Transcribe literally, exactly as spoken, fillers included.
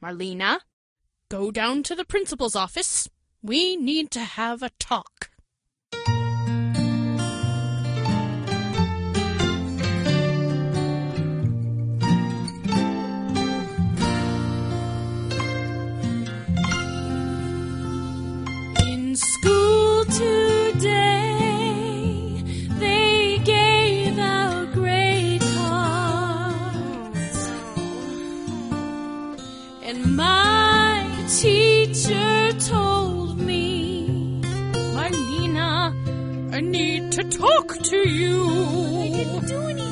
Marlena, go down to the principal's office. We need to have a talk. In school today, they gave out grade cards, and my teacher told me, Marlena, I need to talk to you.